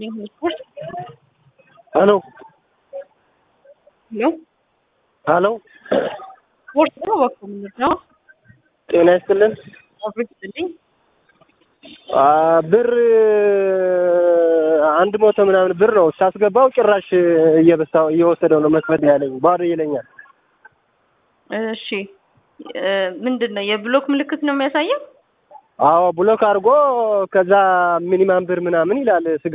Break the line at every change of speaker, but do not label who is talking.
ስፖርት
ሄሎ
ነው።
ሄሎ
ስፖርት ነው ወጥቶ ነው።
ጤና ይስጥልን።
አብርትልኝ
ብር 100 ምናምን ብር ነው ሳስገባው ጭራሽ እየወሰደው ነው መስመር ያለኝ ባዶ ይለኛል።
እሺ ምንድነው የብሎክ ምልክት ነው የሚያሳየው?
አዎ ብሎክ አድርጎ ከዛ ሚኒማም ብር ምናምን ይላል።